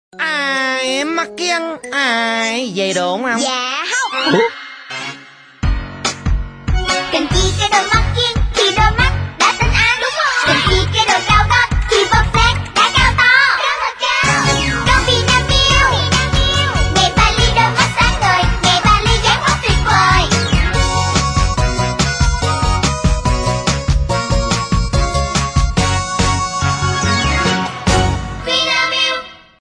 Ai mắc kiêng ai vậy đúng không? Dạ không.